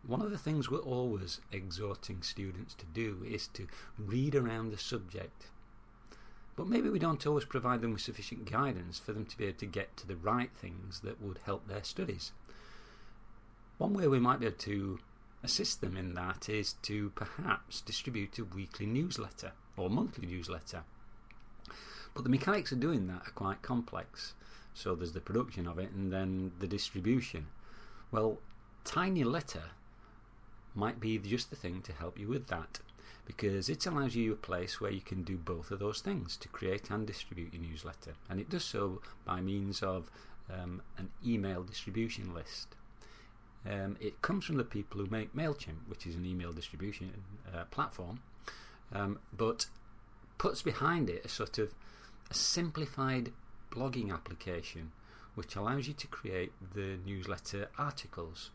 one of the things we're always exhorting students to do is to read around the subject. But maybe we don't always provide them with sufficient guidance for them to be able to get to the right things that would help their studies. One way we might be able to assist them in that is to perhaps distribute a weekly newsletter or monthly newsletter. But the mechanics of doing that are quite complex. So there's the production of it and then the distribution. Well, TinyLetter might be just the thing to help you with that, because it allows you a place where you can do both of those things, to create and distribute your newsletter. And it does so by means of an email distribution list. It comes from the people who make MailChimp, which is an email distribution platform, but puts behind it a sort of a simplified blogging application which allows you to create the newsletter articles.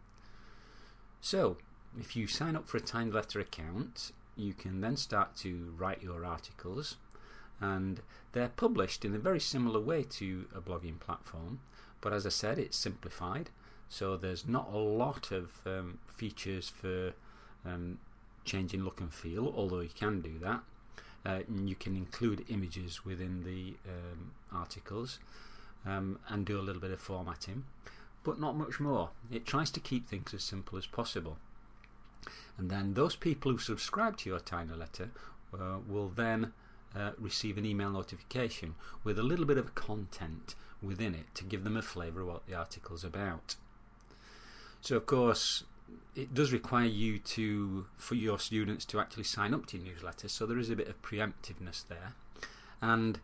So if you sign up for a TinyLetter account, you can then start to write your articles, and they're published in a very similar way to a blogging platform, but as I said, it's simplified, so there's not a lot of features for changing look and feel, although you can do that. You can include images within the articles and do a little bit of formatting, but not much more. It tries to keep things as simple as possible. And then those people who subscribe to your TinyLetter will then receive an email notification with a little bit of content within it to give them a flavour of what the article's about. So of course it does require you for your students to actually sign up to your newsletter, so there is a bit of preemptiveness there. And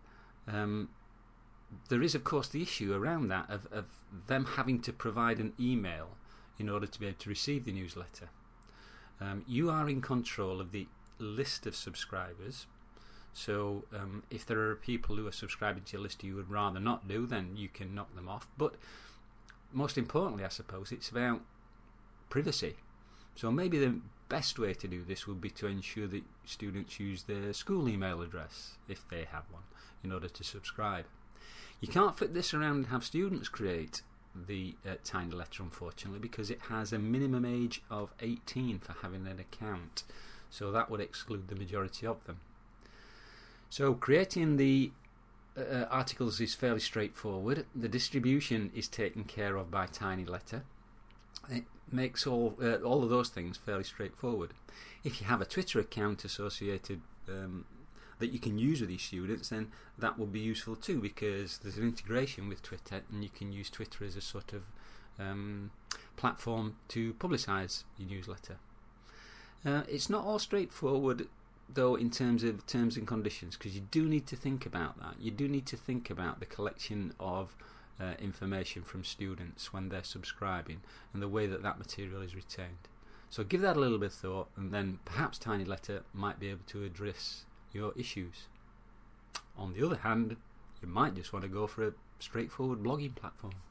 there is of course the issue around that of them having to provide an email in order to be able to receive the newsletter. You are in control of the list of subscribers, so if there are people who are subscribing to your list you would rather not do, then you can knock them off. But most importantly, I suppose, it's about privacy. So maybe the best way to do this would be to ensure that students use their school email address, if they have one, in order to subscribe. You can't flip this around and have students create the TinyLetter, unfortunately, because it has a minimum age of 18 for having an account, so that would exclude the majority of them. So creating the articles is fairly straightforward. The distribution is taken care of by TinyLetter. It makes all of those things fairly straightforward. If you have a Twitter account associated that you can use with these students, then that will be useful too, because there's an integration with Twitter and you can use Twitter as a sort of platform to publicise your newsletter. It's not all straightforward though in terms of terms and conditions, because you do need to think about that. You do need to think about the collection of information from students when they're subscribing and the way that that material is retained. So give that a little bit of thought, and then perhaps TinyLetter might be able to address your issues. On the other hand, you might just want to go for a straightforward blogging platform.